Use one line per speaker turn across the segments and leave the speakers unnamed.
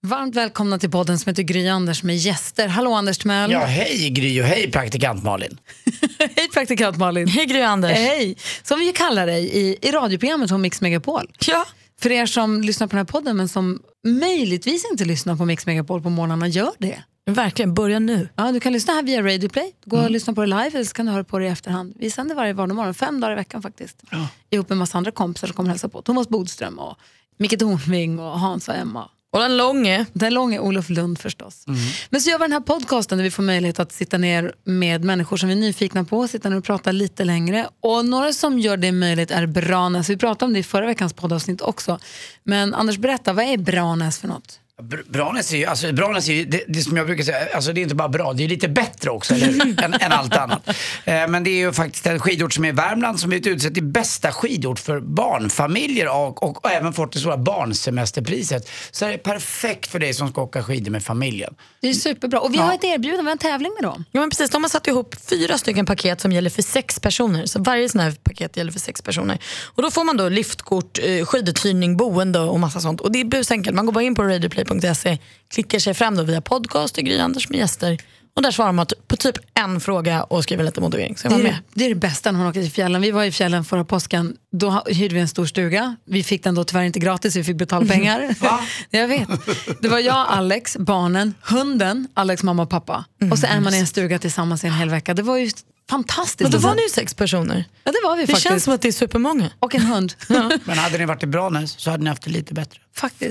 Varmt välkomna till podden som heter Gry Anders med gäster. Hallå Anders Timell.
Ja, hej Gry och hej praktikant Malin.
Hej praktikant Malin.
Hej Gry Anders.
Hej. Som vi kallar dig i radioprogrammet om Mix Megapol.
Ja.
För er som lyssnar på den här podden men som möjligtvis inte lyssnar på Mix Megapol på morgnarna, gör det.
Verkligen, börja nu.
Ja, du kan lyssna här via Radio Play. Gå och lyssna på det live eller så kan du höra på det i efterhand. Vi sänder varje morgon, 5 dagar i veckan faktiskt. Ja. Ihop med en massa andra kompisar som kommer hälsa på. Thomas Bodström och Micke Tornving och Hans och Emma.
Och den långe
Olof Lund förstås. Men så gör vi den här podcasten där vi får möjlighet att sitta ner med människor som vi är nyfikna på. Sitta ner och prata lite längre. Och några som gör det möjligt är Branäs. Vi pratade om det i förra veckans poddavsnitt också. Men Anders, berätta, vad är Branäs för något?
Branäs är ju, det som jag brukar säga, alltså det är inte bara bra, det är lite bättre också än allt annat. Men det är ju faktiskt en skidort som är i Värmland som är utsett till bästa skidort för barnfamiljer och även fått det stora barnsemesterpriset. Så det är perfekt för dig som ska åka skidor med familjen. Det är
superbra. Och vi har ett erbjudande, vi har en tävling med dem.
Ja men precis, de har satt ihop 4 stycken paket som gäller för 6 personer. Så varje sån här paket gäller för 6 personer. Och då får man då liftkort, skiduthyrning, boende och massa sånt. Och det är busenkelt, man går bara in på radioplay.se, klickar sig fram då via podcast och Gry Anders med gäster. Och där svarar man på typ en fråga och skriver lite motivering. Så
det är det bästa när man åker till fjällen. Vi var i fjällen förra påsken. Då hyrde vi en stor stuga. Vi fick den då tyvärr inte gratis, vi fick betala pengar. Jag vet. Det var jag, Alex, barnen, hunden, Alex mamma och pappa. Och så är man i en stuga tillsammans i en hel vecka. Det var ju fantastiskt.
Men då var ni ju 6 personer.
Ja, det var vi faktiskt.
Det känns som att det är supermånga.
Och en hund. Ja.
Men hade ni varit i Branäs så hade ni haft det lite bättre.
Faktiskt.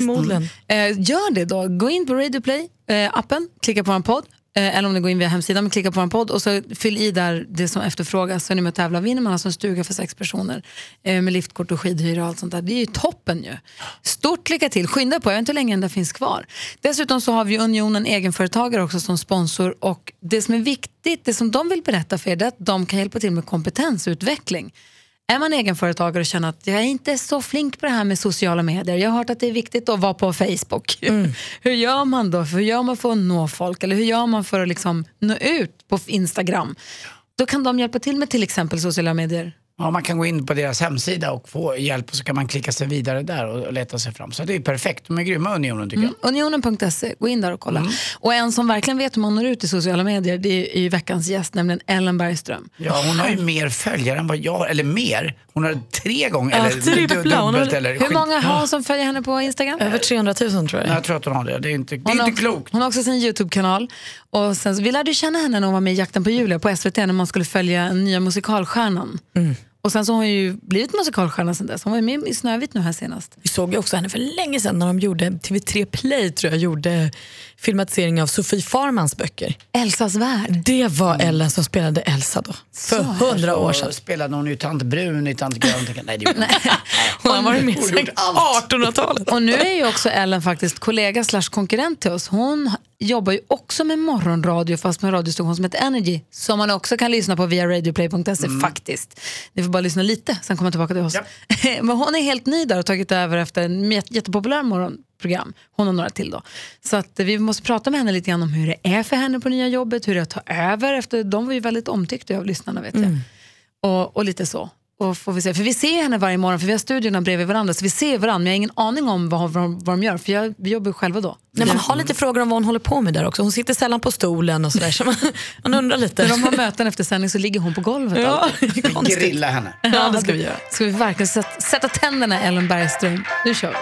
Gör det då. Gå in på Radio Play appen, klicka på en podd. Eller om ni går in via hemsidan, men klicka på en podd och så fyll i där det som efterfrågas. Så är ni med att tävla. Vinner man alltså en stuga för 6 personer med liftkort och skidhyra och allt sånt där. Det är ju toppen ju. Stort lycka till. Skynda på, jag vet inte hur länge det finns kvar. Dessutom så har vi Unionen egenföretagare också som sponsor. Och det som är viktigt, det som de vill berätta för er, det är att de kan hjälpa till med kompetensutveckling. Är man egenföretagare och känner att jag är inte så flink på det här med sociala medier. Jag har hört att det är viktigt att vara på Facebook. Hur gör man då? Hur gör man för att nå folk? Eller hur gör man för att liksom nå ut på Instagram? Då kan de hjälpa till med till exempel sociala medier.
Ja, man kan gå in på deras hemsida och få hjälp och så kan man klicka sig vidare där och leta sig fram. Så det är perfekt. De är grymma, Unionen tycker jag.
Unionen.se, gå in där och kolla. Och en som verkligen vet hur man når ut i sociala medier, det är ju veckans gäst, nämligen Ellen Bergström.
Ja, hon har ju mer följare än vad jag har, eller mer. Hon har 3 gånger, eller dubbelt. Eller
hur många har hon som följer henne på Instagram?
Över 300 000 tror jag.
Jag tror att hon har det. Det är inte klokt.
Hon har också sin YouTube-kanal. Och sen, vi lärde känna henne när hon var med i Jakten på Julia på SVT när man skulle följa en nya musikalstjärnan. Och sen så har hon ju blivit musikalstjärna sen dess. Hon var ju med i Snövit nu här senast.
Vi såg ju också henne för länge sedan när de gjorde TV3 Play, tror jag, gjorde filmatisering av Sofie Farmans böcker.
Elsas värld.
Det var Ellen som spelade Elsa då. För 100 år sedan.
Spelade hon ju Tant Brun i Tant Grön. Nej, det gjorde
hon har varit med sedan 1800-talet.
Och nu är ju också Ellen faktiskt kollega / konkurrent till oss. Hon jobbar ju också med morgonradio, fast med en radiostation som heter Energy, som man också kan lyssna på via radioplay.se faktiskt. Ni får bara lyssna lite, sen kommer jag tillbaka till oss. Ja. Men hon är helt ny där och tagit över efter en jättepopulär morgonprogram. Hon och några till då. Så att vi måste prata med henne lite grann om hur det är för henne på nya jobbet, hur det tar över efter. De var ju väldigt omtyckta av lyssnarna, vet jag. Och lite så. Och får vi se. För vi ser henne varje morgon, för vi har studiorna bredvid varandra, så vi ser varandra, men jag har ingen aning om vad de gör, för vi jobbar själva då.
Nej, man har lite frågor om vad hon håller på med där också. Hon sitter sällan på stolen och sådär, så man undrar lite.
När de har möten efter sändning så ligger hon på golvet.
Ja, vi grilla henne.
Ja, det ska vi göra. Ska vi verkligen sätta tänderna Ellen Bergström. Nu kör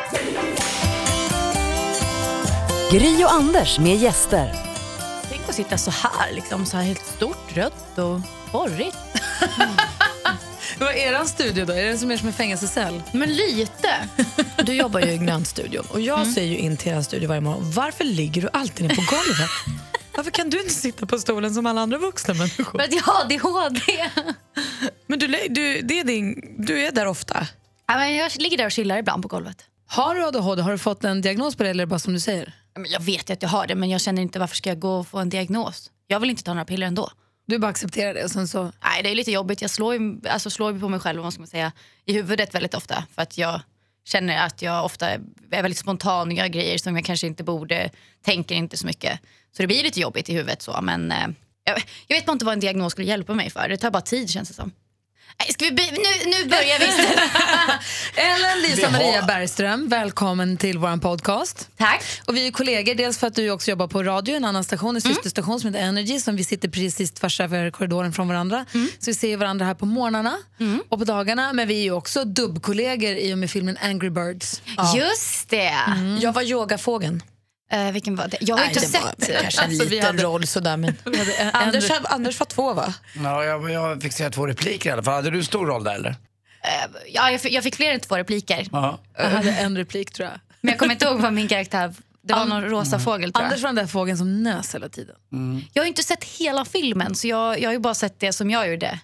vi. Gry och Anders med gäster.
Tänk att sitta så här, liksom, så här helt stort, rött och borrigt.
Vad är eran studio då? Är det som en fängelsecell?
Men lite.
Du jobbar ju i Grönstudion och jag ser ju in till er studio varje morgon. Varför ligger du alltid ner på golvet? Varför kan du inte sitta på stolen som alla andra vuxna människor?
För att jag har ADHD.
Men du är där ofta?
Ja, men jag ligger där och chillar ibland på golvet.
Har du ADHD? Har du fått en diagnos på det eller bara som du säger?
Jag vet att jag har det, men jag känner inte varför ska jag gå och få en diagnos. Jag vill inte ta några piller ändå.
Du bara accepterar det och sen så...
Nej, det är lite jobbigt. Jag slår på mig själv, vad ska man säga, i huvudet väldigt ofta. För att jag känner att jag ofta är väldigt spontan och gör grejer som jag kanske inte borde. Tänker inte så mycket. Så det blir lite jobbigt i huvudet så. Men jag vet bara inte vad en diagnos skulle hjälpa mig för. Det tar bara tid, känns det som. Ska vi nu börjar vi istället.
Ellen Lisa Maria Bergström, välkommen till vår podcast.
Tack.
Och vi är kollegor, dels för att du också jobbar på radio, en annan station, en systerstation som heter Energy, som vi sitter precis tvärs över korridoren från varandra. Så vi ser varandra här på morgnarna och på dagarna, men vi är ju också dubbkollegor i och med filmen Angry Birds.
Just det.
Jag var yogafågeln.
Vilken var det? Jag har inte sett.
Kanske en liten roll sådär, men Anders var 2, va?
Ja, jag fick säga 2 repliker i alla fall. Hade du en stor roll där eller?
Ja, jag fick fler än 2 repliker.
Ja.
Jag hade en replik, tror jag.
Men jag kommer inte ihåg vad min karaktär. Det var någon rosa fågel, tror jag.
Anders var den där fågeln som nös hela tiden.
Jag har ju inte sett hela filmen, så jag har ju bara sett det som jag gjorde.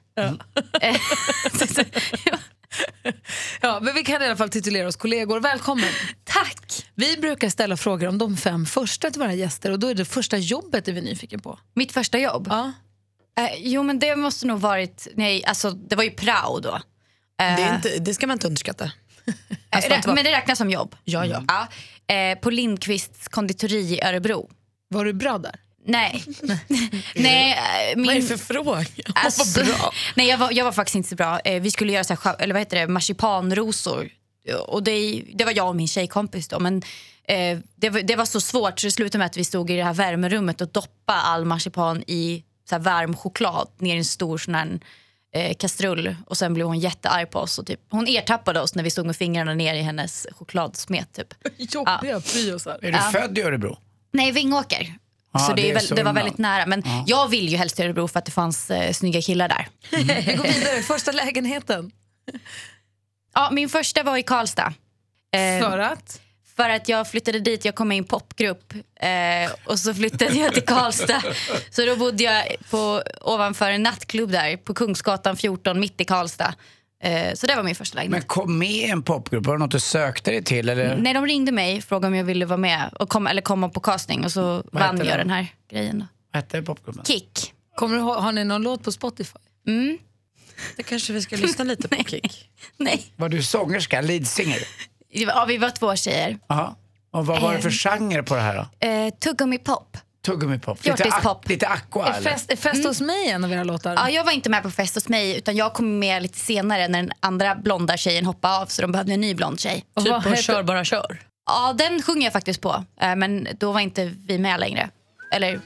Ja, men vi kan i alla fall titulera oss kollegor. Välkommen.
Tack.
Vi brukar ställa frågor om de 5 första till våra gäster, och då är det första jobbet vi är nyfiken på.
Mitt första jobb?
Ja.
Jo, men det måste nog varit... Nej, alltså det var ju prao då.
Det ska man inte underskatta.
Men det räknas som jobb.
Ja.
På Lindqvists konditori i Örebro.
Var du bra där?
Nej. Nej,
Vad är det för fråga?
Alltså,
Vad bra.
Nej, jag var faktiskt inte så bra. Vi skulle göra så här, eller vad heter det, marsipanrosor. Och det var jag och min tjejkompis då. Men det var så svårt, så det slutade med att vi stod i det här värmerummet och doppade all marsipan i så här varm choklad ner i en stor sån här kastrull. Och sen blev hon jättearg på oss och typ, hon ertappade oss när vi stod med fingrarna ner i hennes chokladsmet typ.
Jobbiga priosar.
Är du född i Örebro?
Nej, Vingåker.
Ah,
Så
det
det var väldigt nära. Men jag vill ju helst till Örebro för att det fanns snygga killar där.
Vi går vidare. Första lägenheten.
Ja, min första var i Karlstad. För att jag flyttade dit, jag kom med i en popgrupp. Och så flyttade jag till Karlstad. Så då bodde jag ovanför en nattklubb där på Kungsgatan 14 mitt i Karlstad. Så det var min första lägenhet.
Men kom med i en popgrupp, var det något du sökte dig till? Eller?
Nej, de ringde mig, frågade om jag ville vara med och komma på casting. Och så vann jag den här grejen då.
Vad hette popgruppen?
Kick.
Har ni någon låt på Spotify?
Det kanske vi ska lyssna lite på Kick.
Nej.
Var du sångerska, leadsinger?
Ja, vi var 2 tjejer.
Aha. Och vad var det för genre på det här då?
Tuggummi-pop.
Tuggummi-pop.
Fjortispop.
Lite aqua eller?
Är fest hos mig en av era låtar?
Ja, jag var inte med på Fest hos mig, utan jag kom med lite senare när den andra blonda tjejen hoppade av, så de behövde en ny blond tjej.
Och
Typ
vad
på
heter-
Kör bara kör.
Ja, den sjunger jag faktiskt på, men då var inte vi med längre. Eller...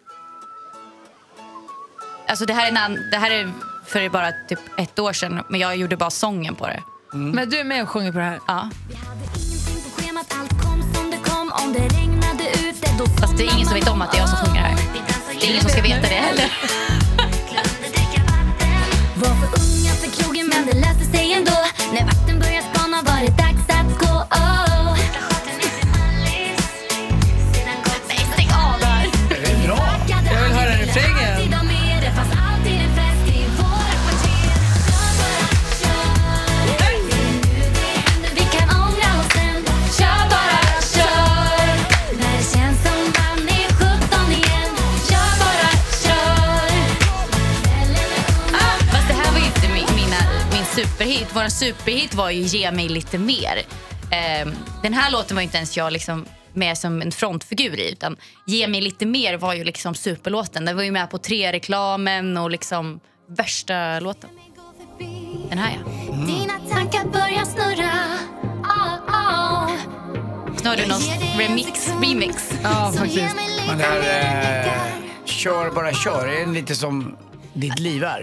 Alltså det här är för bara typ 1 år sedan, men jag gjorde bara sången på det.
Men du är med och sjunger på det här?
Ja.
Vi hade ingenting på schemat, allt kom som det kom. Om det regnade ute, då
Fast det är ingen som vet om att det är jag som sjunger här. Det är ingen som ska veta det heller.
var för unga för krogen, men det löste sig ändå. När vakten började spana var det dags att gå.
Nej, stäng av där.
Det är bra.
Jag vill höra refrängen.
Det fanns alltid en fest i våra kvarter. Vi kan ångra oss sen. Kör bara, kör. När det känns som man är 17 igen. Kör bara, kör.
Fast det här var ju inte min superhit. Vår superhit var ju Ge mig lite mer. Den här låten var ju inte ens jag liksom med som en frontfigur i, utan Ge mig lite mer var ju liksom superlåten. Den var ju med på 3-reklamen och liksom värsta låten. Den här, ja.
Dina tankar börjar snurra.
Nu har du någon remix.
Ja, faktiskt.
Men det här, kör bara kör, är det lite som ditt liv är?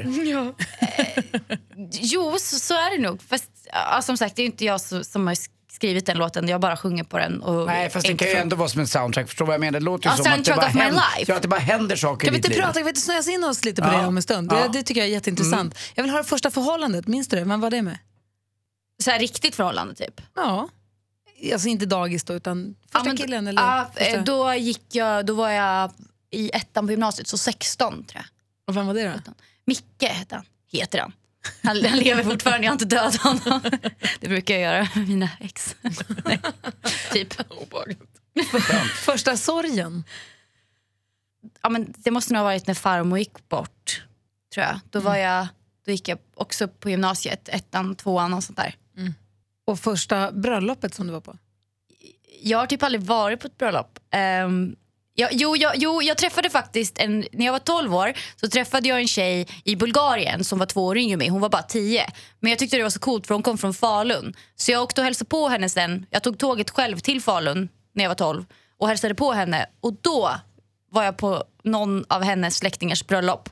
Jo, så är det nog. Fast ja, som sagt, det är ju inte jag som har skrivit den låten. Jag bara sjunger på den. Och
Nej, fast det kan ju ändå vara som en soundtrack. Förstår vad jag menar? Det låter ju som att det
soundtrack
bara,
of my life.
att det bara händer saker
Kan vi
i ditt
inte
liv.
prata, kan vi inte snöa in oss lite på
Ja.
det om en stund?
Ja.
Det tycker jag är jätteintressant. Jag vill höra första förhållandet, minns du det? Vem var det med?
Så här riktigt förhållande typ.
Ja, alltså inte dagis då, utan första
men,
killen eller?
Ja,
första...
då var jag i 1:an på gymnasiet, så 16 tror jag.
Och vem var det då?
Micke heter han. Han lever fortfarande, jag har inte dödat honom. Det brukar jag göra med mina ex. Nej, typ.
Första sorgen?
Ja, men det måste nog ha varit när farmor gick bort, tror jag. Då gick jag också på gymnasiet, 1:an, 2:an och sånt där.
Och första bröllopet som du var på?
Jag har typ aldrig varit på ett bröllop. Jag träffade faktiskt när jag var 12 år så träffade jag en tjej i Bulgarien som var 2 år yngre än mig. Hon var bara 10. Men jag tyckte det var så coolt för hon kom från Falun. Så jag åkte och hälsade på henne sen. Jag tog tåget själv till Falun när jag var 12 och hälsade på henne. Och då var jag på någon av hennes släktingars bröllop.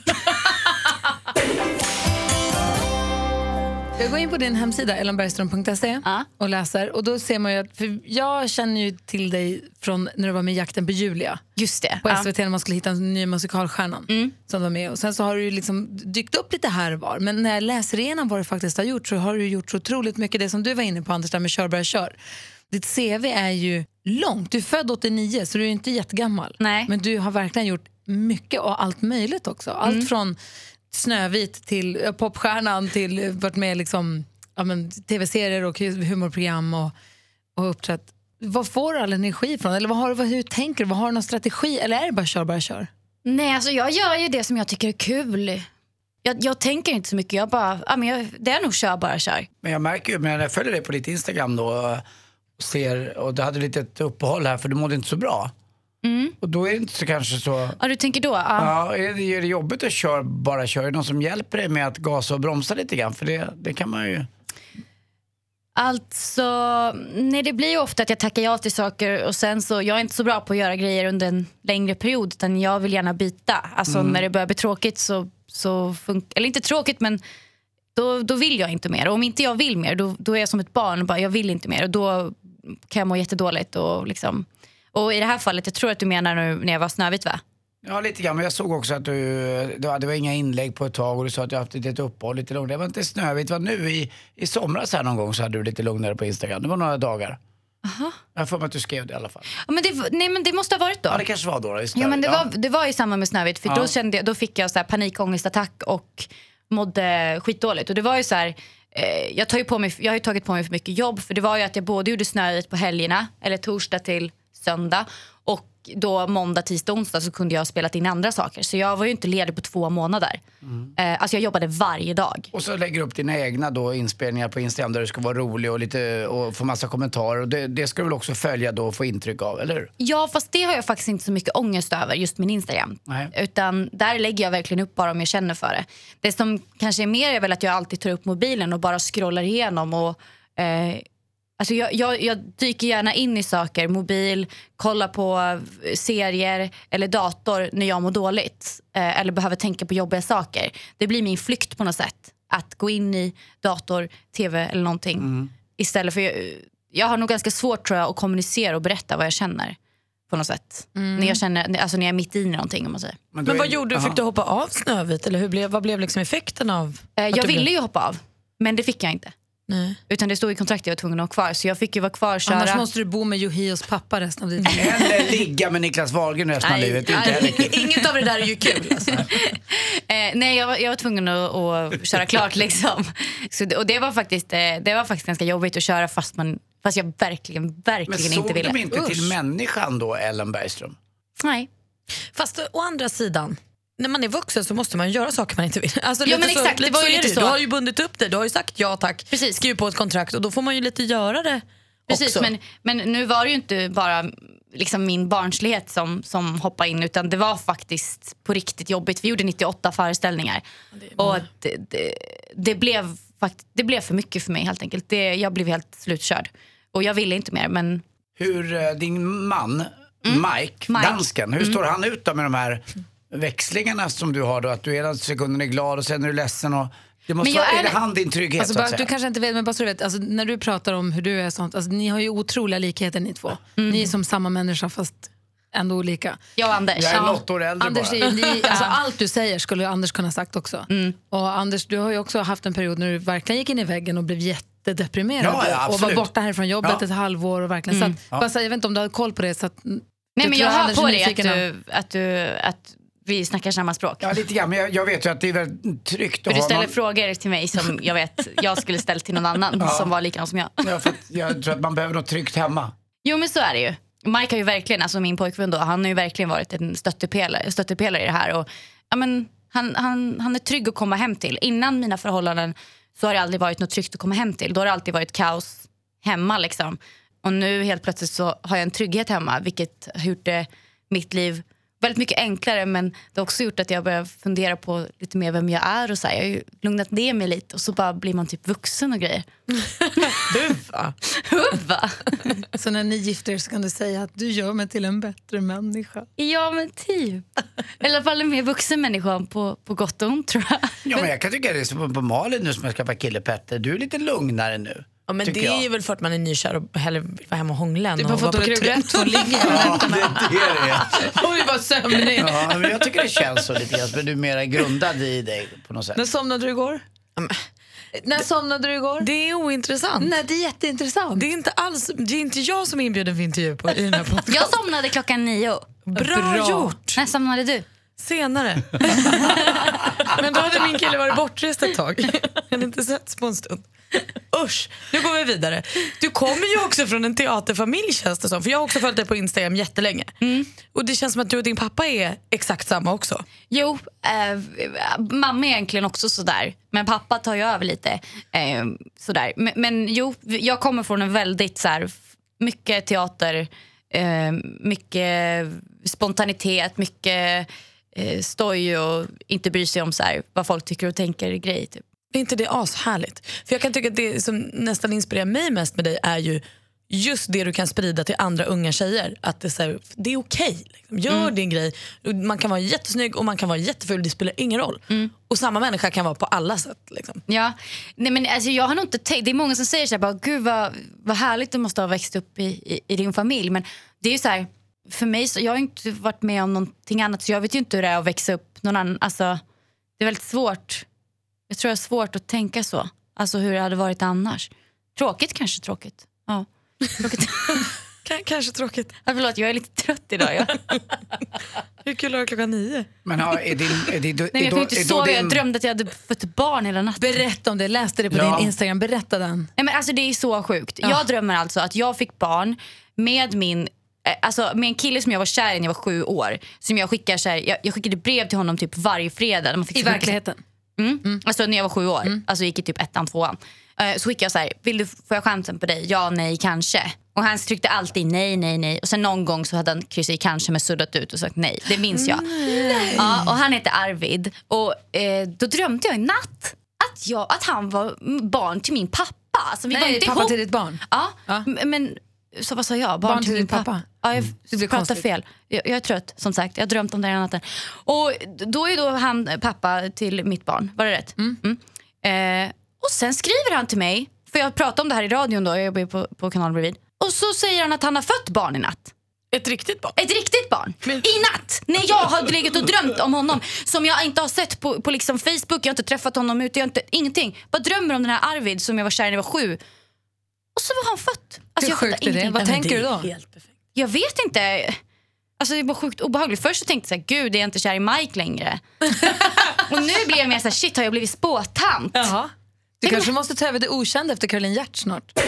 Jag går in på din hemsida ellenbergström.se och läser. Och då ser man ju att, för jag känner ju till dig från när du var med i Jakten på Julia.
Just det.
På SVT när man skulle hitta en ny musikalstjärnan som var med. Och sen så har du ju liksom dykt upp lite här och var. Men när jag läser igenom vad du faktiskt har gjort så har du gjort så otroligt mycket. Det som du var inne på, Anders, där med Kör bara kör. Ditt CV är ju långt. Du är född 89 så du är inte jättegammal.
Nej.
Men du har verkligen gjort mycket och allt möjligt också. Allt från Snövit till popstjärnan till varit med liksom, tv-serier och humorprogram och uppträtt. Vad får du all energi ifrån? Eller hur tänker du? Vad har du någon strategi? Eller är det bara kör?
Nej, alltså jag gör ju det som jag tycker är kul. Jag tänker inte så mycket. Jag bara, det är nog kör.
Men jag märker ju, när jag följer dig på ditt Instagram då och ser, och du hade lite ett uppehåll här för du mådde inte så bra. Och då är det inte så kanske så...
Ja, du tänker då?
Ja, är det jobbigt att köra? Är det någon som hjälper dig med att gasa och bromsa lite grann? För det kan man ju...
Alltså, nej, det blir ju ofta att jag tackar ja till saker och sen så, jag är inte så bra på att göra grejer under en längre period utan jag vill gärna byta. Alltså när det börjar bli tråkigt så funkar, eller inte tråkigt men då vill jag inte mer. Och om inte jag vill mer då är jag som ett barn och bara jag vill inte mer och då kan jag må jättedåligt och liksom. Och i det här fallet, jag tror att du menar nu när jag var Snövit, va?
Ja, lite grann. Men jag såg också att det var inga inlägg på ett tag och du sa att du haft ett uppehåll lite lugnt. Det var inte Snövit, det var nu i somras här någon gång så hade du lite lugnare på Instagram. Det var några dagar.
Aha.
Jag får mig att du skrev det i alla fall.
Ja, men det måste ha varit då.
Ja, det kanske var då.
Ja, men det var i samband med Snövit. För då fick jag så här panikångestattack och mådde skitdåligt. Och det var ju så här... Jag har ju tagit på mig för mycket jobb. För det var ju att jag både gjorde Snövit på helgerna, eller torsdag till söndag, och då måndag, tisdag, onsdag så kunde jag ha spelat in andra saker. Så jag var ju inte ledig på 2 månader. Alltså jag jobbade varje dag.
Och så lägger du upp dina egna då inspelningar på Instagram där du ska vara rolig och få massa kommentarer. Och det ska du väl också följa då och få intryck av, eller hur?
Ja, fast det har jag faktiskt inte så mycket ångest över, just min Instagram.
Nej.
Utan där lägger jag verkligen upp bara om jag känner för det. Det som kanske är mer är väl att jag alltid tar upp mobilen och bara scrollar igenom och... Alltså jag dyker gärna in i saker, mobil, kollar på serier eller dator när jag mår dåligt eller behöver tänka på jobbiga saker. Det blir min flykt på något sätt, att gå in i dator, tv eller någonting istället för jag har nog ganska svårt tror jag att kommunicera och berätta vad jag känner på något sätt. När jag känner, alltså när jag är mitt i någonting om man säger.
Men vad gjorde du? Fick du hoppa av Snövit eller vad blev liksom effekten av?
Jag ville ju hoppa av, men det fick jag inte.
Nej.
Utan det stod i kontraktet jag var tvungen att vara kvar. Så jag fick ju vara kvar och köra.
Annars måste du bo med Johios pappa resten av ditt liv.
Eller ligga med Niklas Wahlgren resten av livet.
Inget av det där är ju kul alltså.
Nej, jag var tvungen att köra klart liksom. Och det var faktiskt ganska jobbigt att köra fast jag verkligen inte ville.
Men såg de inte till människan då, Ellen Bergström?
Nej.
Fast å andra sidan, när man är vuxen så måste man göra saker man inte vill. Alltså,
ja, men exakt, det var ju lite så.
Du har ju bundit upp det, du har ju sagt ja tack.
Precis.
Skriv på ett kontrakt och då får man ju lite göra det.
Precis,
också.
Men nu var det ju inte bara liksom min barnslighet som hoppade in, utan det var faktiskt på riktigt jobbigt. Vi gjorde 98 föreställningar och det blev för mycket för mig helt enkelt. Jag blev helt slutkörd och jag ville inte mer. Men
hur din man Mike, dansken, hur står han ut då med de här växlingarna som du har då, att du ena sekunden är glad och sen är du ledsen och det måste vara, är det han din trygghet
alltså,
så att säga?
Du kanske inte vet, men bara så du vet, alltså, när du pratar om hur du är sånt, alltså, ni har ju otroliga likheter ni två. Ni är som samma människa fast ändå olika.
Jag och Anders.
Jag är något år äldre
Anders
bara.
alltså, allt du säger skulle Anders kunna sagt också. Och Anders, du har ju också haft en period när du verkligen gick in i väggen och blev jättedeprimerad och var borta här från jobbet ett halvår och verkligen så att, bara så, jag vet inte om du har koll på det så att,
nej, men jag hör på dig att vi snackar samma språk.
Ja, lite grann, men jag vet ju att det är väldigt tryggt att
du ställer frågor till mig som jag vet jag skulle ställa till någon annan som var likadan som jag.
Ja, för jag tror att man behöver något tryggt hemma.
Jo, men så är det ju. Mike har ju verkligen, alltså min pojkvän då, han har ju verkligen varit en stöttepelare i det här och ja, men han är trygg att komma hem till. Innan mina förhållanden så har det aldrig varit något tryggt att komma hem till. Då har det alltid varit kaos hemma liksom. Och nu helt plötsligt så har jag en trygghet hemma, vilket har gjort det mitt liv väldigt mycket enklare, men det har också gjort att jag börjar fundera på lite mer vem jag är och så här. Jag har ju lugnat ner mig lite och så bara blir man typ vuxen och grejer. Huvva.
Så när ni gifter er så kan du säga att du gör mig till en bättre människa.
Ja, men typ. I alla fall en mer vuxen människa på gott och ont, tror jag.
Ja, men jag kan tycka det är som på Malin nu som jag ska vara kille Petter. Du är lite lugnare nu.
Ja, men det är ju väl för att man är nykär och hellre vill vara hemma och hångla.
Du har fått åka trött och ligga.
Ja, det är det.
Och vi var sömnig.
Ja, men jag tycker det känns så lite grann. Men du är mer grundad i dig på något sätt.
När somnade du igår? När somnade du igår?
Det är ointressant.
Nej, det är jätteintressant.
Det är inte jag som är inbjuden för intervju på i den här podcasten.
Jag somnade 9:00.
Bra gjort.
När somnade du?
Senare. Men då hade min kille varit bortrest ett tag. Jag hade inte setts på en stund. Usch, nu går vi vidare. Du kommer ju också från en teaterfamilj, känns det som. För jag har också följt dig på Instagram jättelänge. Och det känns som att du och din pappa är exakt samma också.
Jo, mamma är egentligen också sådär. Men pappa tar ju över lite sådär. Men jo, jag kommer från en väldigt såhär, mycket teater, mycket spontanitet, mycket stoj och inte bry sig om såhär, vad folk tycker och tänker grej typ.
Är inte det ashärligt? För jag kan tycka att det som nästan inspirerar mig mest med dig är ju just det du kan sprida till andra unga tjejer. Att det är, så här, det är okej. Liksom. Gör din grej. Man kan vara jättesnygg och man kan vara jättefull. Det spelar ingen roll. Och samma människa kan vara på alla sätt. Liksom.
Ja, nej, men alltså, jag har nog inte tänkt. Det är många som säger så här, bara, gud vad härligt du måste ha växt upp i din familj. Men det är ju så här, för mig, så jag har inte varit med om någonting annat. Så jag vet ju inte hur det är att växa upp någon annan. Alltså, det är väldigt svårt. Jag tror det är svårt att tänka så. Alltså hur det hade varit annars. Tråkigt, kanske tråkigt. Ja, tråkigt.
Kanske tråkigt.
Ja, förlåt, jag är lite trött idag. Ja.
Hur kul är det 9:00?
Men är
Nej, jag kunde inte sova. Jag drömde att jag hade fått barn hela natten.
Berätta om det, läste det på din Instagram. Berätta den.
Nej, men alltså, det är så sjukt. Jag drömmer alltså att jag fick barn med min... Alltså med en kille som jag var kär i när jag var 7 år. Som jag skickade så här, jag skickade brev till honom typ varje fredag. Man fick
I verkligheten?
Alltså när jag var 7 år. Alltså gick i typ 1:an, 2:an. Så skickade jag så här, får jag chansen på dig? Ja, nej, kanske. Och han tryckte alltid nej, nej, nej. Och sen någon gång så hade han kryssat i kanske med suddat ut och sagt nej. Det minns jag. Ja, och han heter Arvid. Och då drömde jag i natt att han var barn till min pappa. Alltså, vi var inte
pappa
ihop.
till ditt barn?
Ja. Men så vad sa jag?
Barn till din pappa?
Ja, jag pratar fel. Jag är trött, som sagt. Jag har drömt om det hela natten. Och då är då han pappa till mitt barn. Var det rätt? Och sen skriver han till mig. För jag pratade om det här i radion då. Jag jobbar på kanalen bredvid. Och så säger han att han har fött barn i natt.
Ett riktigt barn?
Ett riktigt barn. I natt. När jag har legat och drömt om honom. Som jag inte har sett på liksom Facebook. Jag har inte träffat honom ute. Ingenting. Bara drömmer om den här Arvid som jag var kär när jag var 7. Och så var han fött. Alltså,
Hur sjukt är det? Vad tänker du då?
Helt perfekt.
Jag vet inte. Alltså det var sjukt obehagligt. Först så tänkte jag så här, gud, är jag inte kär i Mike längre? Och nu blir jag mer så här, shit, har jag blivit spåtant?
Jaha. Du kanske måste ta över det okända efter Caroline Hjärt snart.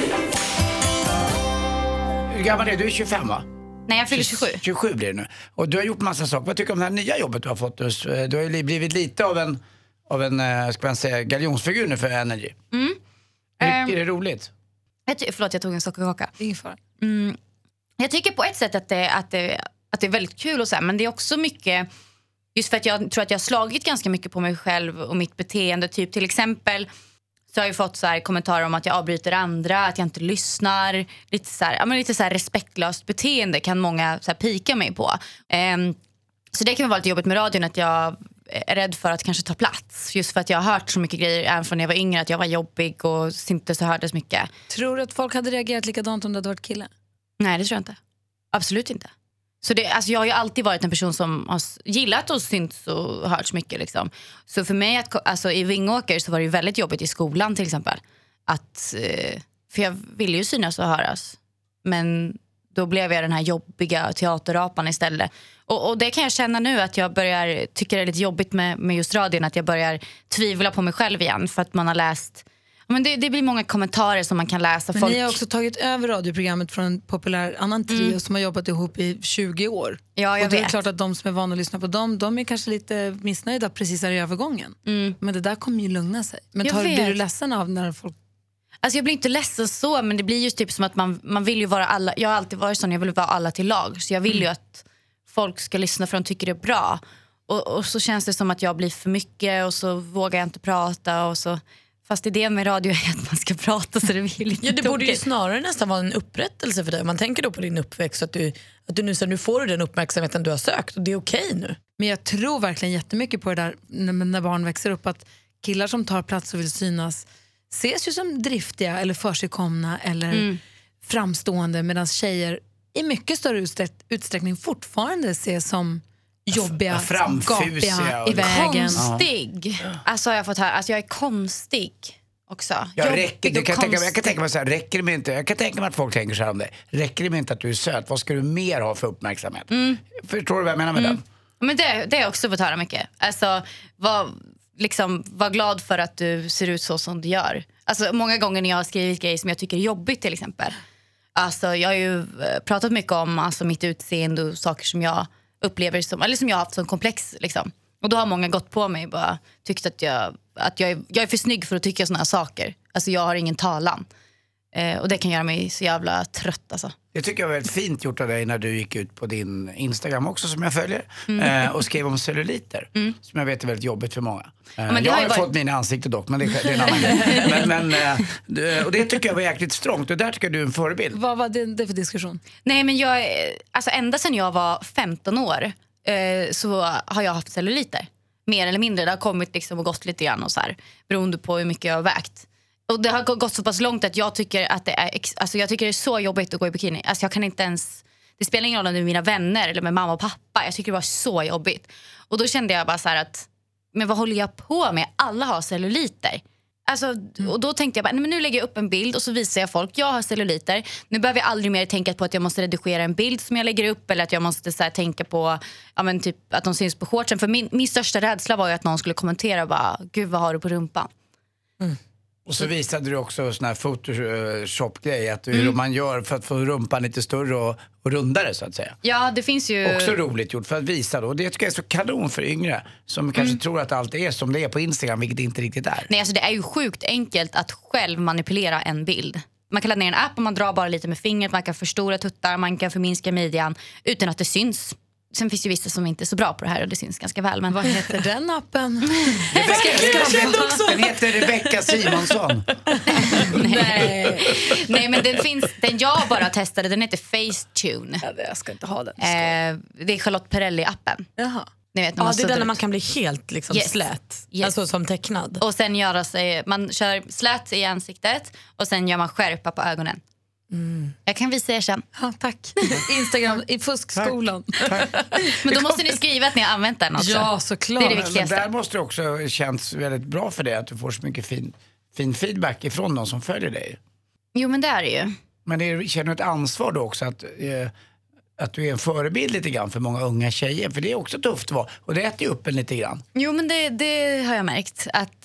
Hur gammal är du? Du är 25, va?
Nej, jag fyller 27.
27 blir det nu. Och du har gjort massa saker. Vad tycker du om det här nya jobbet du har fått? Du har ju blivit lite av en ska man säga, galjonsfigur nu för Energy. Är det roligt?
Förlåt, jag tog en sockerkaka.
Ingen fara.
Jag tycker på ett sätt att det är väldigt kul och så här, men det är också mycket, just för att jag tror att jag har slagit ganska mycket på mig själv och mitt beteende. Typ till exempel så har jag fått så här kommentarer om att jag avbryter andra, att jag inte lyssnar. Lite så här respektlöst beteende kan många så här pika mig på. Så det kan vara lite jobbigt med radion, att jag är rädd för att kanske ta plats. Just för att jag har hört så mycket grejer även från när jag var yngre, att jag var jobbig och inte så hördes mycket.
Tror du att folk hade reagerat likadant om det hade varit kille?
Nej, det tror jag inte. Absolut inte. Så alltså jag har ju alltid varit en person som har gillat och synts och hörts mycket. Liksom. Så för mig, alltså, i Vingåker så var det ju väldigt jobbigt i skolan till exempel. För jag ville ju synas och höras. Men då blev jag den här jobbiga teaterapan istället. Och det kan jag känna nu, att jag börjar tycka det är lite jobbigt med just radion. Att jag börjar tvivla på mig själv igen. För att man har läst... Men det blir många kommentarer som man kan läsa.
Men ni har också tagit över radioprogrammet från en populär annan trio som har jobbat ihop i 20 år.
Ja, jag
och det är
vet.
klart att de som är vana att lyssna på dem, de är kanske lite missnöjda precis här i övergången. Men det där kommer ju lugna sig. Men blir du ledsen av när folk...
Alltså jag blir inte ledsen så, men det blir just typ som att man vill ju vara alla. Jag har alltid varit sån, jag vill vara alla till lag. Så jag vill ju att folk ska lyssna för de tycker det är bra. Och så känns det som att jag blir för mycket och så vågar jag inte prata och så. Fast idén med radio är att man ska prata, så det blir lite
Ja, det borde ju
tokigt.
snarare nästan vara en upprättelse för dig. Man tänker då på din uppväxt att du nu får du den uppmärksamheten du har sökt och det är okej nu.
Men jag tror verkligen jättemycket på det där när barn växer upp, att killar som tar plats och vill synas ses ju som driftiga eller försigkomna eller framstående, medan tjejer i mycket större utsträckning fortfarande ses som jobbiga,
framfusiga
gapiga
och
i vägen.
Konstig. Alltså har jag fått höra, alltså jag är konstig också.
Jag
Jobbig och
kan
konstig.
tänka mig så här, räcker det med inte, jag kan tänka mig att folk tänker så här om det. Räcker det med inte att du är söt, vad ska du mer ha för uppmärksamhet? Förstår du vad jag menar med den?
Men det har jag också fått höra mycket. Alltså, var glad för att du ser ut så som du gör. Alltså, många gånger när jag har skrivit grejer som jag tycker är jobbigt till exempel. Alltså, jag har ju pratat mycket om mitt utseende och saker som jag upplever som, eller som jag har haft som komplex. Liksom. Och då har många gått på mig och bara tyckt att jag är för snygg för att tycka såna här saker. Alltså jag har ingen talan. Och det kan göra mig så jävla trött alltså.
Det tycker jag var väldigt fint gjort av dig när du gick ut på din Instagram också, som jag följer, och skrev om celluliter, som jag vet är väldigt jobbigt för många.
men
Jag har
varit...
fått mina ansikten dock, men det är en annan grej. Och det tycker jag var jäkligt strångt, och där tycker jag du är en förebild.
Vad var det för diskussion?
Nej, men alltså ända sedan jag var 15 år så har jag haft celluliter. Mer eller mindre, det har kommit liksom och gått lite grann och så här, beroende på hur mycket jag har vägt. Och det har gått så pass långt att jag tycker att det är så jobbigt att gå i bikini. Alltså jag kan inte ens, det spelar ingen roll om det är mina vänner eller med mamma och pappa. Jag tycker det var så jobbigt. Och då kände jag bara så här att, men vad håller jag på med? Alla har celluliter. Alltså, och då tänkte jag bara, nej, men nu lägger jag upp en bild och så visar jag folk, jag har celluliter. Nu behöver jag aldrig mer tänka på att jag måste redigera en bild som jag lägger upp, eller att jag måste så här, tänka på typ, att de syns på shortsen. För min största rädsla var ju att någon skulle kommentera bara, gud vad har du på rumpan?
Och så visade du också sån här Photoshop-grej, att hur man gör för att få rumpan lite större och rundare så att säga.
Ja, det finns ju...
Också roligt gjort för att visa då. Och det tycker jag är så kanon för yngre som kanske tror att allt är som det är på Instagram, vilket det inte riktigt är.
Nej, alltså det är ju sjukt enkelt att själv manipulera en bild. Man kan ladda ner en app och man drar bara lite med fingret, man kan förstora tuttar, man kan förminska midjan utan att det syns. Sen finns ju vissa som inte är så bra på det här och det syns ganska väl. Men...
Vad heter den appen?
Den heter Rebecca Simonsson.
Nej, men den jag bara testade, den heter Facetune.
Ja, jag ska inte ha den.
Det är Charlotte Perrelli-appen.
Jaha.
Ni vet,
Ja, det är den när man kan bli helt liksom
Yes.
slät.
Yes.
Alltså som tecknad.
Och sen man kör slät i ansiktet och sen gör man skärpa på ögonen. Jag kan visa er sen.
Ja, tack. Instagram i fuskskolan.
Men då måste ni skriva att ni har använt den också.
Ja, såklart.
Det är det
Men
viktigaste.
där måste det också känns väldigt bra för dig att du får så mycket fin feedback ifrån de som följer dig.
Jo, men det är det ju.
Men känner du ett ansvar då också att du är en förebild lite grann för många unga tjejer? För det är också tufft att vara. Och det äter ju upp en lite grann.
Jo, men det har jag märkt. Att,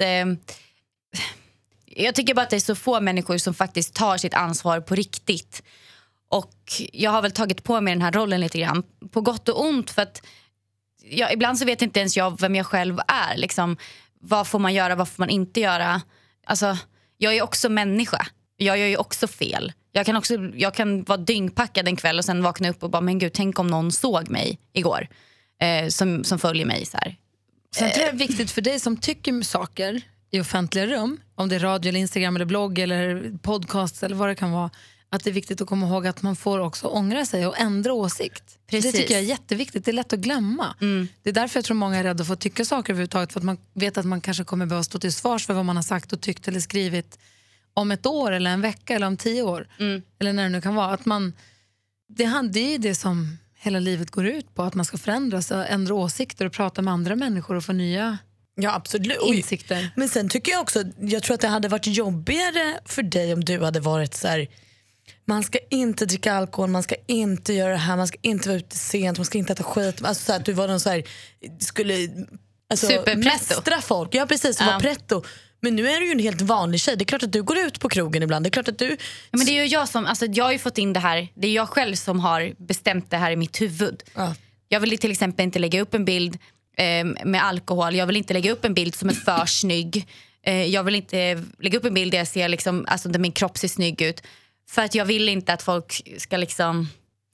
jag tycker bara att det är så få människor som faktiskt tar sitt ansvar på riktigt. Och jag har väl tagit på mig den här rollen lite grann. På gott och ont, för att ibland så vet inte ens jag vem jag själv är. Liksom, vad får man göra, vad får man inte göra? Alltså, jag är också människa. Jag gör ju också fel. Jag kan vara dyngpackad en kväll och sen vakna upp och bara, men gud, tänk om någon såg mig igår. Som följer mig så här.
Sen tror jag det är viktigt för dig som tycker saker i offentliga rum, om det är radio eller Instagram eller blogg eller podcast eller vad det kan vara, att det är viktigt att komma ihåg att man får också ångra sig och ändra åsikt.
Precis.
Det tycker jag är jätteviktigt, det är lätt att glömma. Det är därför jag tror många är rädda för att tycka saker överhuvudtaget, för att man vet att man kanske kommer behöva stå till svars för vad man har sagt och tyckt eller skrivit om ett år eller en vecka eller om 10 år. Eller när det nu kan vara. Att det är ju det som hela livet går ut på, att man ska förändras och ändra åsikter och prata med andra människor och få nya
absolut.
insikter.
Men sen tycker jag också, jag tror att det hade varit jobbigare för dig om du hade varit så här: man ska inte dricka alkohol, man ska inte göra det här, man ska inte vara ute sent, man ska inte äta skit. Alltså så här, att du var någon så här, skulle mästra folk. Ja, precis, och var pretto. Men nu är du ju en helt vanlig tjej. Det är klart att du går ut på krogen ibland. Det är klart att du...
Ja, men det är ju jag har ju fått in det här. Det är jag själv som har bestämt det här i mitt huvud. Jag vill till exempel inte lägga upp en bild med alkohol. Jag vill inte lägga upp en bild som är för snygg. Jag vill inte lägga upp en bild där jag ser liksom, alltså där min kropp ser snygg ut. För att jag vill inte att folk ska liksom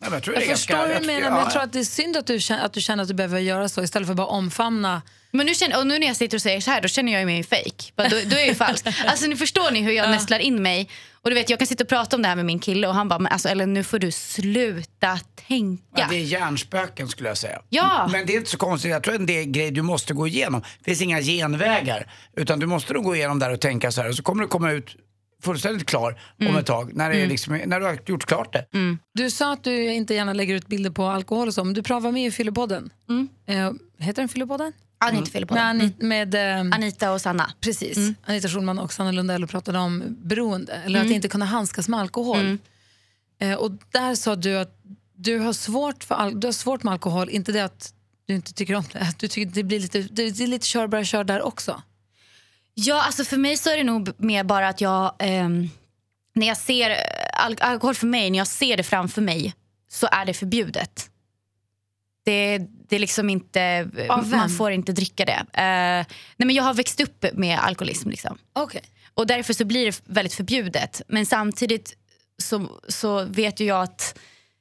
Nej, men jag tror det är
förstår
ganska...
vad du menar, men jag tror att det är synd att du känner att du behöver göra så istället för att bara omfamna.
Men nu när jag sitter och säger så här, då känner jag mig fake. Då är jag ju falsk. Alltså nu förstår ni hur jag nästlar in mig. Och du vet, jag kan sitta och prata om det här med min kille och han bara, men alltså, eller nu får du sluta tänka.
Ja, det är hjärnspöken skulle jag säga.
Ja.
Men det är inte så konstigt, jag tror att det är en grej du måste gå igenom. Det finns inga genvägar, utan du måste nog gå igenom där och tänka så här. Och så kommer du komma ut fullständigt klar om ett tag, när, det är liksom, när du har gjort klart det.
Du sa att du inte gärna lägger ut bilder på alkohol och så, men du var med i Fyllepodden. Heter den Fyllepodden?
Ja, det är inte fel på det.
Med
Anita och Sanna.
Precis. Anita Schulman och Sanna Lundell pratade om beroende, eller att inte kunna handskas med alkohol. Och där sa du att du har svårt med alkohol, inte det att du inte tycker om det, att du tycker det är lite kör där också.
Ja, alltså för mig så är det nog mer bara att jag när jag ser alkohol för mig, när jag ser det framför mig så är det förbjudet. Det är liksom inte, man får inte dricka det. Nej, men jag har växt upp med alkoholism liksom.
Okay.
Och därför så blir det väldigt förbjudet. Men samtidigt så vet ju jag att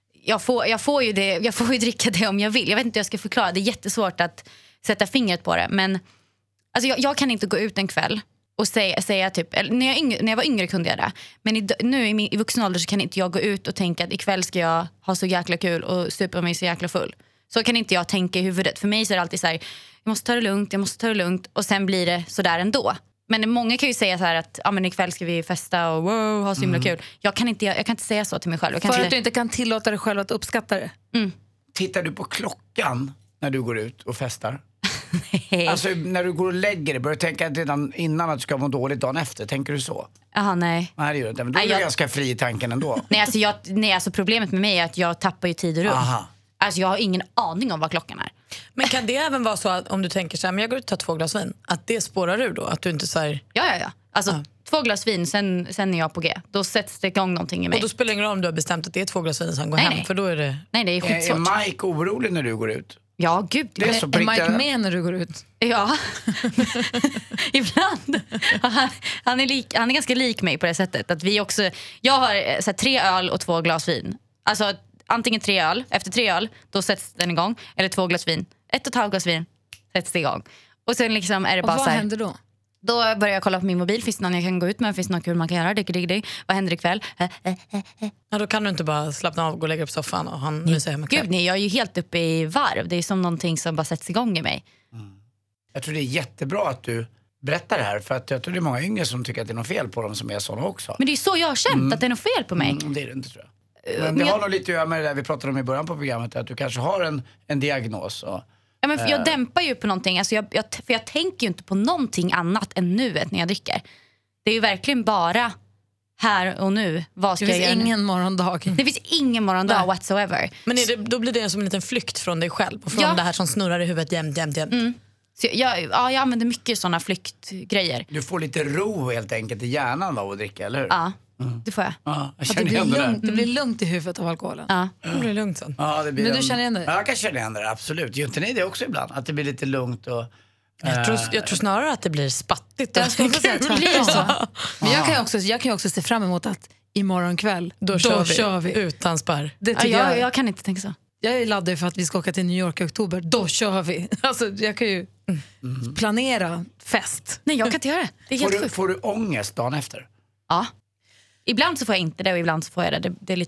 jag får ju dricka det om jag vill. Jag vet inte hur jag ska förklara. Det är jättesvårt att sätta fingret på det. Men alltså jag kan inte gå ut en kväll och säga typ, när jag var yngre kunde jag det. Men nu i vuxen ålder så kan inte jag gå ut och tänka att ikväll ska jag ha så jäkla kul och supa mig så jäkla full. Så kan inte jag tänka i huvudet. För mig så är det alltid så här, jag måste ta det lugnt och sen blir det så där ändå. Men många kan ju säga så här att men ikväll ska vi festa och wow, ha så himla kul. Jag kan inte säga så till mig själv.
För att du inte kan tillåta dig själv att uppskatta det.
Tittar du på klockan när du går ut och festar?
Nej.
Alltså när du går och lägger dig, börjar du tänka redan innan att du ska må dåligt dagen efter? Tänker du så?
Jaha, nej.
Nej, det gör du inte. Men då är du ganska fri i tanken ändå.
Alltså problemet med mig är att jag tappar ju tid och rum.
Aha.
Alltså jag har ingen aning om vad klockan är.
Men kan det även vara så att om du tänker så här, men jag går ut och tar 2 glas vin, att det spårar ur då? Att du inte så här...
Ja. Alltså 2 glas vin, sen är jag på G. Då sätts det igång någonting i mig.
Och då spelar det ingen roll om du har bestämt att det är 2 glas vin som går hem, för då är det...
Nej, det är skitsvårt.
Är Mike orolig när du går ut?
Ja, gud.
Det är så
Är Mike med när du går ut?
Ja, ibland. Han är ganska lik mig på det sättet. Att jag har så här, 3 öl och 2 glas vin. Alltså antingen 3 öl, efter 3 öl då sätts den igång. Eller 2 glas vin, 1,5 glas vin sätts det igång. Och sen liksom är det bara
vad
så här,
händer då?
Då börjar jag kolla på min mobil. Finns det någon jag kan gå ut med? Finns det något kul man kan göra? Vad händer ikväll?
Ja, då kan du inte bara slappna av och gå och lägga upp soffan och han myser hem ikväll.
Gud nej, jag är ju helt uppe i varv. Det är som någonting som bara sätts igång i mig.
Jag tror det är jättebra att du berättar det här. För att jag tror det är många yngre som tycker att det är något fel på dem som är såna också.
Men det är så jag har känt, att det är något fel på mig.
Det är det inte, tror jag. Men det har nog lite att göra med det där vi pratade om i början på programmet. Att du kanske har en diagnos. Och,
Ja, men för jag dämpar ju på någonting. Alltså jag tänker ju inte på någonting annat än nuet när jag dricker. Det är ju verkligen bara här och nu. Vad ska
Det
jag
finns
göra?
ingen morgondag.
Det finns ingen morgondag whatsoever.
Men då blir det som en liten flykt från dig själv och från det här som snurrar i huvudet jämt.
Så jag använder mycket sådana flyktgrejer.
du får lite ro helt enkelt i hjärnan av att dricka, eller hur?
Ja, det får jag.
Ja, jag
Att det
känner
blir
igen det där.
lugnt, det blir lugnt i huvudet av alkoholen.
Ja.
Det blir lugnt sen.
Ja, det blir
Men du känner igen det?
Ja, jag kan känna igen det, absolut. Gör inte ni det också ibland? Att det blir lite lugnt och...
Jag tror snarare att det blir spattigt.
Jag skulle också säga
Kul.
tvärtom. Men jag kan ju också se fram emot att imorgon kväll,
Då kör vi. Utan spärr.
Det tycker
Jag kan inte tänka så.
Jag är laddad för att vi ska åka till New York i oktober. Då kör vi. Alltså, jag kan ju planera fest.
Nej, jag kan inte göra det. Det är helt sjukt.
Får du ångest dagen efter?
Ja. Ibland så får jag inte det och ibland så får jag det. Det är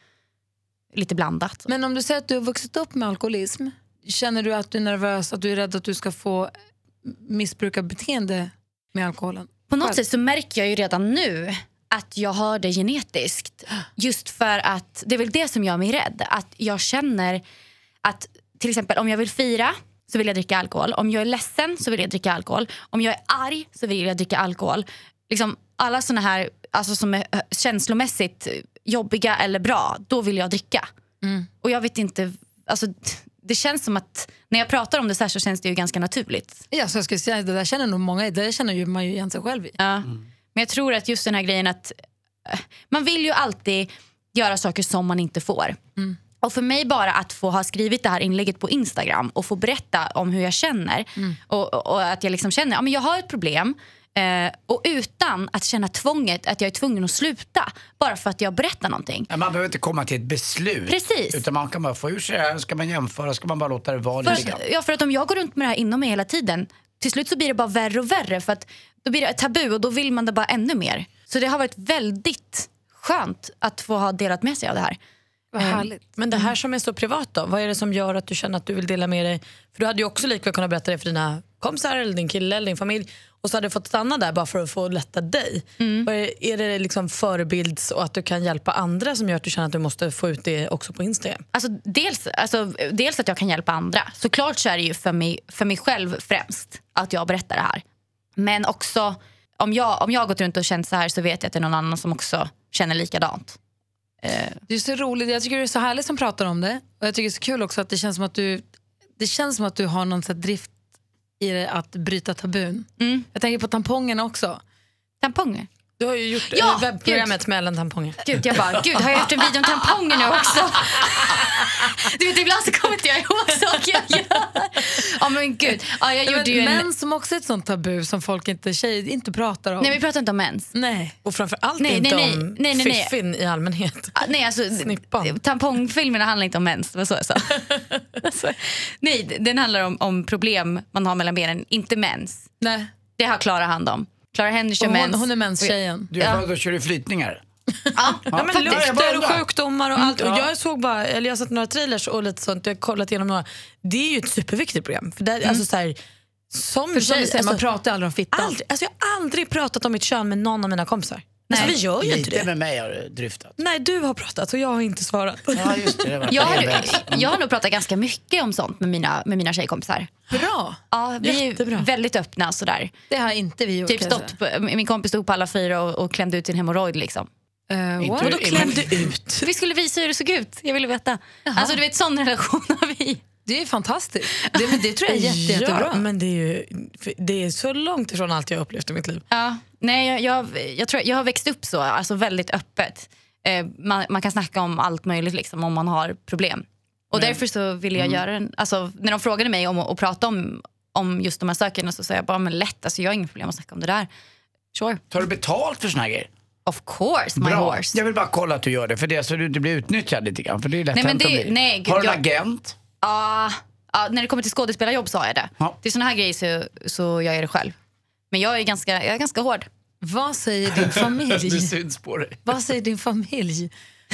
lite blandat.
Men om du säger att du har vuxit upp med alkoholism, känner du att du är nervös, att du är rädd att du ska få missbrukarbeteende med alkoholen?
På något sätt så märker jag ju redan nu att jag har det genetiskt. Just för att det är väl det som gör mig rädd. Att jag känner att till exempel om jag vill fira så vill jag dricka alkohol. Om jag är ledsen så vill jag dricka alkohol. Om jag är arg så vill jag dricka alkohol. Liksom alla såna här alltså, som är känslomässigt jobbiga eller bra, då vill jag dricka. Och jag vet inte, alltså det känns som att när jag pratar om det så här så känns det ju ganska naturligt.
Ja, så jag skulle säga, det där känner nog många, det känner ju man ju igen sig själv i.
Ja. Men jag tror att just den här grejen att man vill ju alltid göra saker som man inte får. Och för mig bara att få ha skrivit det här inlägget på Instagram och få berätta om hur jag känner och att jag liksom känner, ja men jag har ett problem, Och utan att känna tvånget att jag är tvungen att sluta bara för att jag berättar någonting.
Man behöver inte komma till ett beslut.
Precis.
Utan man kan bara få ur sig det här, ska man jämföra, ska man bara låta det vara lite grann.
För att om jag går runt med det här inom mig hela tiden, till slut så blir det bara värre och värre, för att då blir det ett tabu och då vill man det bara ännu mer. Så det har varit väldigt skönt att få ha delat med sig av det här.
Vad härligt.
Men det här som är så privat då, vad är det som gör att du känner att du vill dela med dig? För du hade ju också likväl kunnat berätta det för dina kompisar eller din kille eller din familj, och så hade du fått stanna där bara för att få lätta dig. Är det liksom förebilds och att du kan hjälpa andra som gör att du känner att du måste få ut det också på Instagram?
Dels att jag kan hjälpa andra. Såklart så är det ju för mig själv främst att jag berättar det här. Men också om jag har gått runt och känt så här, så vet jag att det är någon annan som också känner likadant.
Det är så roligt, jag tycker det är så härligt som pratar om det. Och jag tycker det är så kul också att det känns som att du har någon sån här drift i det att bryta tabun. Jag tänker på tampongerna också.
Tamponger?
Du har ju gjort webbprogrammet med Ellen tamponger.
Gud, har jag gjort en video om tamponger nu också? Du vet, ibland så kommer inte jag ihåg saker jag gör. Ja, men gud. Ja, jag gjorde ju
mens som också är ett sånt tabu som folk inte pratar om.
Nej, vi pratar inte om mens.
Nej.
Och framförallt inte om fiffin i allmänhet.
Nej, alltså tampongfilmerna handlar inte om mens, det var så jag sa. Nej, den handlar om problem man har mellan benen, inte mens.
Nej.
Det har Klara hand om. Klara Henry kör mens.
Hon är menstjejen.
Då kör du flytningar.
Ja,
men lukter och sjukdomar och allt. Och jag har sett några trailers och lite sånt, jag har kollat igenom några. Det är ju ett superviktigt program. För det, alltså så här, som tjej,
man pratar aldrig om fittan.
Jag har aldrig pratat om mitt kön med någon av mina kompisar. Alltså, vi gör ju inte det.
Med mig har du dryftat.
Nej, du har pratat och jag har inte svarat.
Ja, just det.
Jag har nog pratat ganska mycket om sånt med mina tjejkompisar.
Bra.
Ja, vi är väldigt öppna sådär.
Det har inte vi gjort.
Typ min kompis stod på alla fyra och klämde ut sin hemorrojd liksom.
Och då klämde ut.
Vi skulle visa hur det såg ut. Jag ville veta. Alltså du vet, sån relation har vi.
Det är fantastiskt. Det tror jag är jättebra.
Men det är så långt ifrån allt jag har upplevt i mitt liv.
Ja, nej, jag tror jag har växt upp så, alltså väldigt öppet. Man kan snacka om allt möjligt liksom, om man har problem. Och därför så ville jag göra den. Alltså, när de frågade mig om att prata om just de här sakerna, så sa jag bara, men lätt, alltså, jag har inget problem att snacka om det där. Sure.
Tar du betalt för såna här grejer?
Of course, my horse.
Jag vill bara kolla att du gör det, för det så du inte blir utnyttjad lite grann. För det är lätt hänt att bli. Har du en agent?
Ja, när det kommer till skådespelarjobb så har jag det.
Ja.
Det är såna här grejer så jag är det själv. Men jag är ganska hård.
Vad säger din familj?
Det syns på dig.
Vad säger din familj?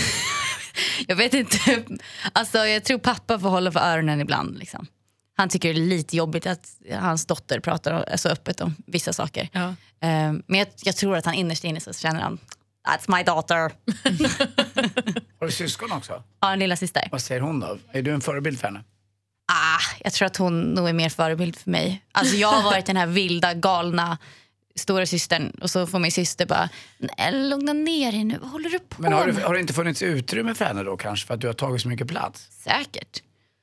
Jag vet inte. Alltså, jag tror pappa får hålla för öronen ibland. Liksom. Han tycker det är lite jobbigt att hans dotter pratar så öppet om vissa saker.
Ja.
Men jag tror att han innerst inne så känner han, that's my daughter.
Har du syskon också?
Ja, en lilla syster.
Vad säger hon då? Är du en förebild för henne?
Jag tror att hon nog är mer förebild för mig. Alltså, jag har varit den här vilda, galna stora systern, och så får min syster bara, lugna ner dig nu, vad håller du på
med? Men har det inte funnits utrymme för henne då kanske, för att du har tagit så mycket plats?
Säkert.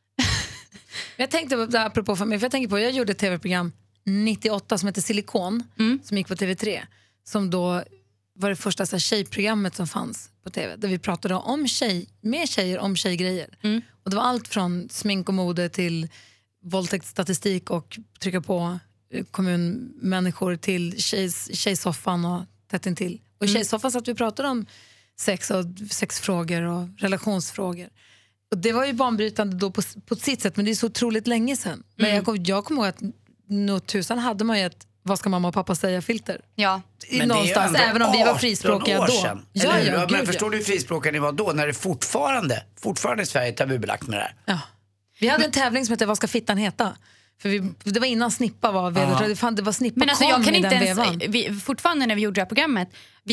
Jag tänkte apropå familj, för jag gjorde ett tv-program 98 som heter Silikon, som gick på TV3, som då var det första så här, tjejprogrammet som fanns på TV, där vi pratade om tjejer om tjejgrejer. Och det var allt från smink och mode till våldtäktsstatistik och trycka på kommunmänniskor till tjejsoffan och tätt intill. Och i tjejsoffan så att vi pratade om sex och sexfrågor och relationsfrågor. Och det var ju banbrytande då på sitt sätt, men det är så otroligt länge sedan. Men jag kommer ihåg att nog tusan hade man ju ett vad ska mamma och pappa säga filter.
Ja.
Men
någonstans, även om vi var frispråkiga då.
Ja, men förstår du hur frispråkiga ni var då, när det fortfarande i Sverige är tabubelagt med det här?
Ja. Vi hade en tävling som hette Vad ska fittan heta? För det var innan Snippa var det var Snippa.
Men alltså, jag kan inte ens, fortfarande när vi gjorde det här programmet,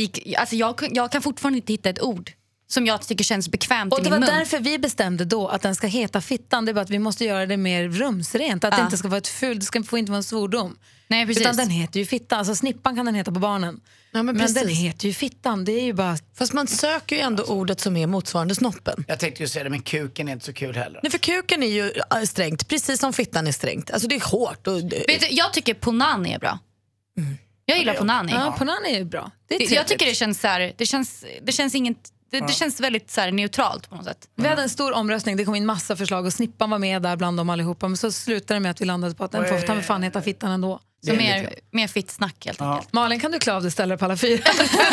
jag kan fortfarande inte hitta ett ord som jag tycker känns bekvämt i min mun.
Och det var därför vi bestämde då att den ska heta fittan. Det är bara att vi måste göra det mer rumsrent. Att det inte ska vara ett fult, det får inte vara en svordom.
Nej, precis.
Utan den heter ju fittan. Alltså Snippan kan den heta på barnen. Ja, men den heter ju fittan. Det är ju bara...
Fast man söker ju ändå ordet som är motsvarande snoppen.
Jag tänkte ju säga det, men kuken är inte så kul heller.
Nej, för kuken är ju strängt, precis som fittan är strängt. Alltså det är hårt. Och
Vet du, jag tycker Ponani är bra. Jag gillar Ponani.
Ja, Ponani är bra.
Jag tycker det känns så här, det känns inget... Det känns väldigt så här, neutralt på något sätt.
Vi hade en stor omröstning, det kom in massa förslag och Snippan var med där bland dem allihopa. Men så slutade det med att vi landade på att den får ta med fan heta fittan ändå.
Så mer fitt snack helt enkelt.
Malin, kan du klara av det ställa på alla 4?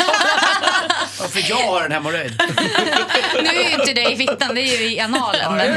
För jag har en hemorrojd.
Nu är ju inte det i fittan, det är ju i analen. Men,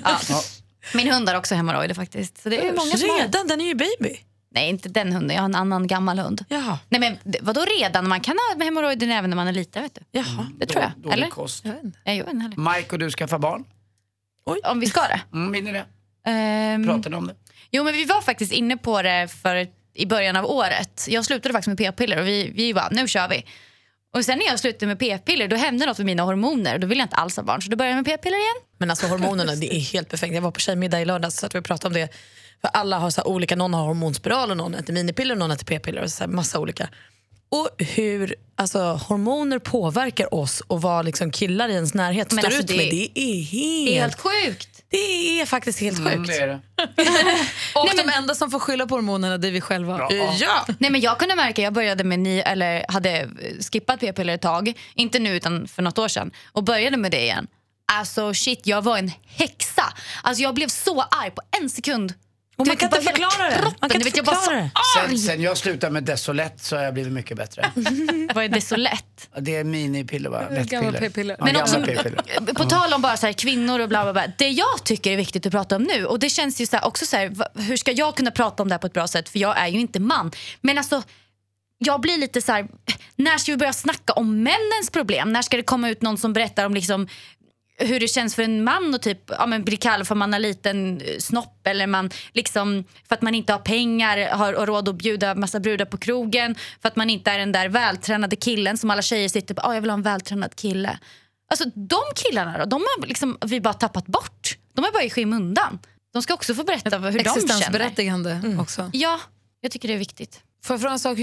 min hund har också hemorrojder faktiskt. Så det är många som har.
Redan, den är ju baby.
Nej, inte den hunden. Jag har en annan gammal hund.
Jaha.
Nej, men vadå redan? Man kan ha hemorrojder även när man är liten, vet du.
Jaha.
Det tror jag.
Dålig
Eller?
kost.
Jag vet inte heller.
Mike och du skaffar barn?
Om vi ska det?
Vill ni det?
Ehm,
Pratar ni om det?
Jo, men vi var faktiskt inne på det i början av året. Jag slutade faktiskt med p-piller och vi bara, nu kör vi. Och sen när jag slutade med p-piller, då hände något med mina hormoner. Då ville jag inte alls ha barn, så då började jag med p-piller igen.
Men alltså hormonerna, det är helt perfekt. Jag var på tjejmiddag i lördags så att vi pratade om det. För alla har så här olika, någon har hormonspiral och någon äter minipiller och någon äter p-piller och så här massa olika. Och hur alltså, hormoner påverkar oss och vad liksom killar i ens närhet står
alltså,
ut med. Det är
helt sjukt.
Det är faktiskt helt sjukt.
Det är det.
Och de enda som får skylla på hormonerna, det är vi själva.
Ja.
Nej, men jag kunde märka, jag började med hade skippat p-piller ett tag, inte nu utan för något år sedan, och började med det igen. Alltså shit, jag var en häxa. Alltså jag blev så arg på en sekund.
Och man kan inte förklara det. Man kan inte förklara det.
Sen jag slutade med Desolett så har jag blivit mycket bättre.
Vad är det så lätt?
Det är minipiller, va?
Gamla
Lättpiller.
p-piller.
Ja,
Men
gamla
också,
p-piller.
på tal om bara så här, kvinnor och bla bla bla. Det jag tycker är viktigt att prata om nu, och det känns ju så här, också så här, hur ska jag kunna prata om det här på ett bra sätt? För jag är ju inte man. Men alltså, jag blir lite så här, när ska vi börja snacka om männens problem? När ska det komma ut någon som berättar om liksom hur det känns för en man och typ bli kallad för man har liten snopp, eller man liksom för att man inte har pengar har råd att bjuda massa brudar på krogen, för att man inte är den där vältränade killen som alla tjejer sitter på, jag vill ha en vältränad kille. Alltså de killarna då, de har liksom vi bara tappat bort. De är bara i skymundan. De ska också få berätta hur de känner.
Existensberättigande också.
Ja, jag tycker det är viktigt.
Får jag fråga en sak,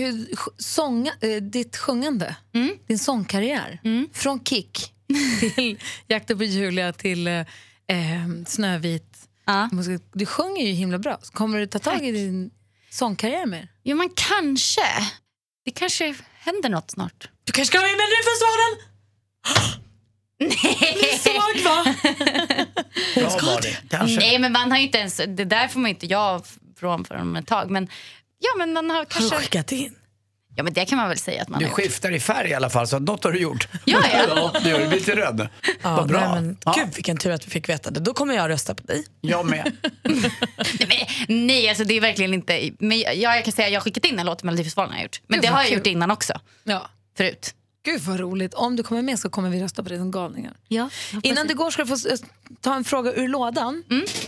ditt sjungande, din sångkarriär, från Kick till Jakten på Julia till Snövit. Du sjunger ju himla bra. Kommer du ta tag i din sångkarriär mer?
Jo, men kanske. Det kanske händer något snart.
Du kanske ska vara med i Melodifestivalen? Nej. Svag, va?
Bra var det, kanske.
Nej, men man har ju inte ens, det där får man inte jag från ett tag, men ja, men man har kanske
skickat in.
Ja, men det kan man väl säga att man
Du
har
skiftar i färg i alla fall, så något har du gjort.
Ja.
Du är lite röd.
Ja,
bra.
nej, men, Gud, vilken tur att vi fick veta det. Då kommer jag rösta på dig.
Jag med.
Nej, alltså det är verkligen inte. Men jag kan säga att jag har skickat in en låt med Melodifestivalen har jag gjort. Men
Gud,
det har
vad
jag
kul.
gjort innan också.
Ja.
Förut.
Gud vad roligt. Om du kommer med så kommer vi rösta på det som galningar.
Ja.
Innan du går ska du få ta en fråga ur lådan.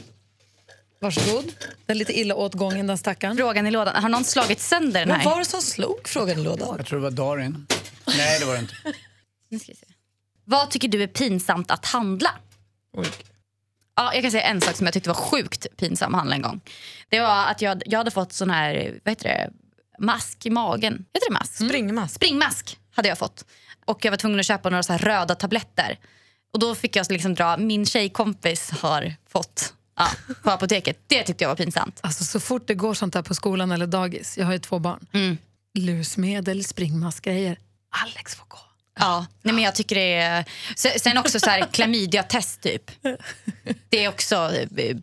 Varsågod. Den är lite illa åt gången, den stackaren.
Frågan i lådan. Har någon slagit sönder den
Men
här?
vad var det som slog frågan i lådan?
Jag tror det var Darin. Nej, det var det inte.
Nu ska vi se. Vad tycker du är pinsamt att handla?
Oj.
Ja, jag kan säga en sak som jag tyckte var sjukt pinsam att handla en gång. Det var att jag hade fått sån här, vad heter det, mask i magen. Heter det mask? Springmask hade jag fått. Och jag var tvungen att köpa några så här röda tabletter. Och då fick jag liksom dra, min tjejkompis har fått på apoteket. Det tyckte jag var pinsamt.
Alltså så fort det går sånt där på skolan eller dagis. Jag har ju 2 barn. Lusmedel, springmaskgrejer. Alex får gå.
Ja, nej, men jag tycker det är. Sen också så här klamydia-test typ. Det är också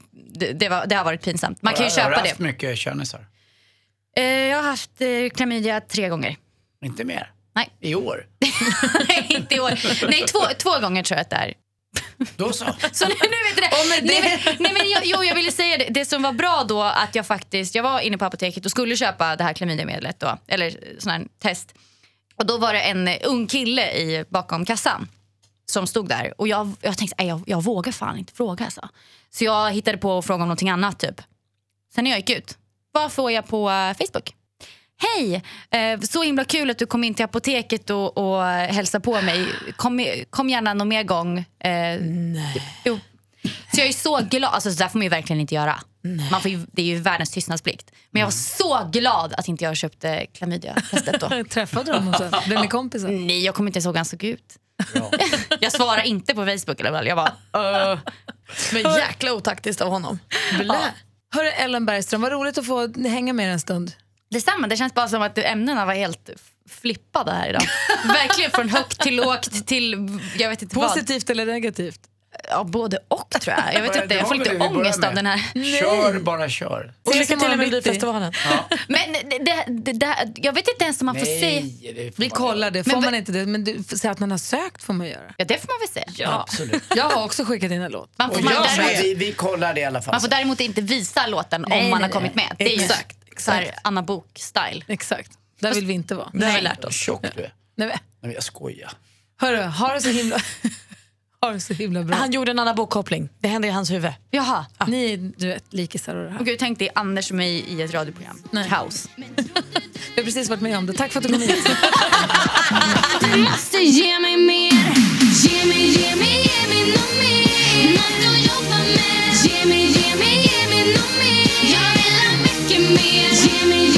det har varit pinsamt. Man kan ju köpa
Har du
det.
haft mycket kändisar?
Jag har haft klamydia 3 gånger.
Inte mer?
Nej.
I år?
Nej, inte i år. Nej, 2 gånger tror jag att det är.
Då så.
Så nu vet du det. Nej, men jag ville säga det som var bra då, att jag var inne på apoteket och skulle köpa det här klamydiamedlet då, eller sån här test. Och då var det en ung kille bakom kassan som stod där. Och jag tänkte, jag vågar fan inte fråga alltså. Så jag hittade på att fråga om någonting annat typ. Sen när jag gick ut, vad får jag på Facebook? Hej, så himla kul att du kom in till apoteket och hälsade på mig. Kom gärna någon mer gång.
Nej.
Jo. Så jag är så glad, alltså så där får man ju verkligen inte göra. Det är ju världens tystnadsplikt. Men jag var så glad att inte jag köpte klamydia-testet då.
Träffade de och så? Blev ni kompisar?
Nej, jag kommer inte ihåg hur han såg ut. Jag svarar inte på Facebook eller väl. Jag bara
Men jäkla otaktiskt av honom.
Hörru Ellen Bergström, vad roligt att få hänga med en stund.
Detsamma, det känns bara som att ämnena var helt flippade här idag. Verkligen från högt till lågt till jag vet inte
Positivt eller negativt?
Ja, både och tror jag. Jag vet
Det
inte, jag
var
får
väl
lite
det vi börjar
ångest
med.
av den här.
Kör, bara kör.
Och lycka till
imorgon
med
bitti.
Melodifestivalen.
Men jag vet inte ens om man får se.
Nej, det får
Vi
man
kollar det, får
Men-
man inte det? Men du säger att man har sökt får man göra.
Ja, det får man väl se.
göra. Absolut.
Jag har också skickat in en låt.
Man får,
Och
man
jag
däremot,
med, vi kollar det i alla fall.
man får däremot inte visa låten
Nej,
om man
nej,
har kommit
nej.
med. Det är ju
Exakt,
så här
exakt.
Anna Bok-style.
Exakt, där vill vi inte vara.
Det har vi lärt oss.
Tjock du är.
Nej, men,
Nej, jag skojar.
hörru, har det så himla, har det så himla bra.
Han gjorde en annan bokkoppling. Det hände i hans huvud.
Jaha.
Ni du vet, likisar och det här.
Och gud, tänk dig Anders och mig i ett radioprogram.
Nej.
Kaos.
Jag har precis varit med om det. Tack för att du kom hit.
Du måste ge mig mer. Ge mig något mer. Något att jobba med. Ge mig något mer. Jag vill ha mycket mer. Ge mig